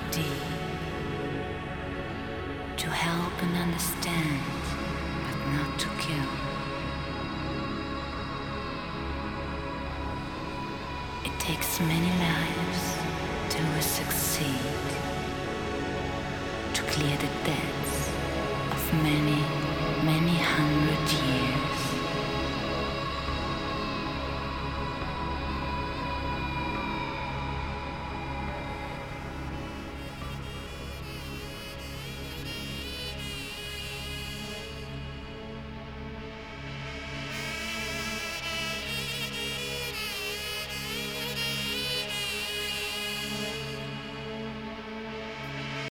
deep, to help and understand, but not to kill. It takes many lives to succeed, to clear the debts of many, many hundred years.